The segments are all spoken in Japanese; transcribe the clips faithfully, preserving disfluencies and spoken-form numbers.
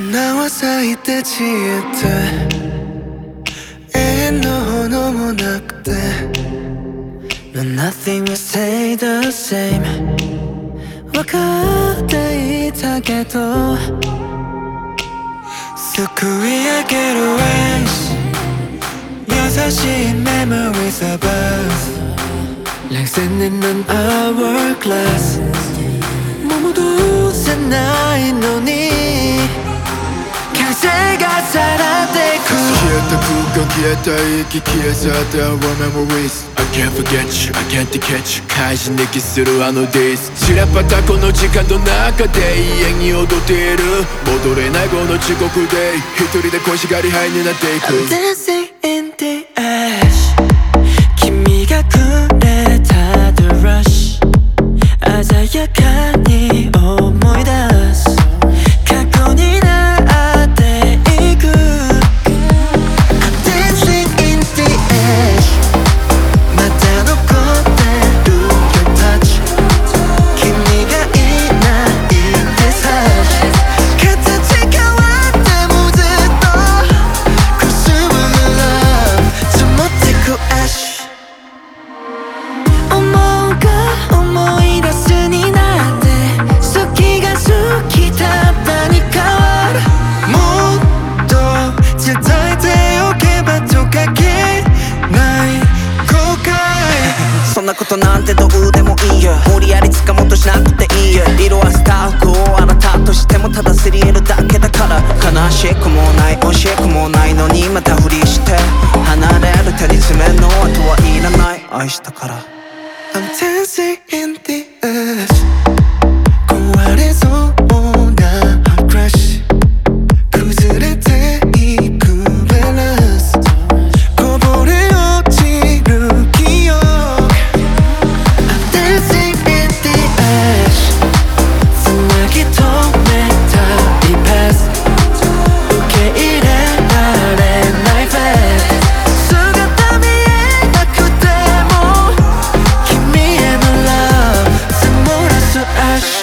花は咲いて散って永遠の炎もなくて No nothing will stay the same 分かっていたけどすくい上げる waves 優しい memories above Like sending on hourglass もう戻せないのに風がさらってく消えた空間消えた息消え去った our memories I can't forget you, I can't catch you 開始できするあの days 散らばったこの時間の中で永遠に踊っている戻れないこの地獄で一人で恋しがりハイになっていく I'm dancing in the ash 君がくれた the rush 鮮やかに思い出す過去になっていく I'm dancing in the ash まだ残ってる your touch 君がいないでさ形変わってもずっとくすぶる love 積もってく ash 思うが思い出すになって好きが好きたったに変わるもっと伝えておけばとかけない後悔そんなことなんてどうでもいいよ無理やり掴もうとしなくていいよ色はスターフをあなたとしてもただすり得るだけだから悲しくもない惜しくもないのにまたふりして離れる手に爪の跡はいらない愛したから I'm dancing in the ash 壊れそうな crush 崩れていく balance こぼれ落ちる記憶 I'm dancing in the ash つなぎ止めたい past 受け入れられない fact 姿見えなくても君への love 積もらす ash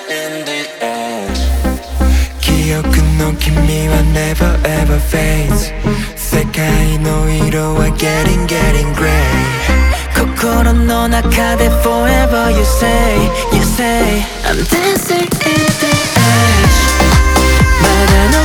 記憶の君は never ever fades 世界の色は getting getting grey 心の中で forever you say you say I'm dancing in the ash まだ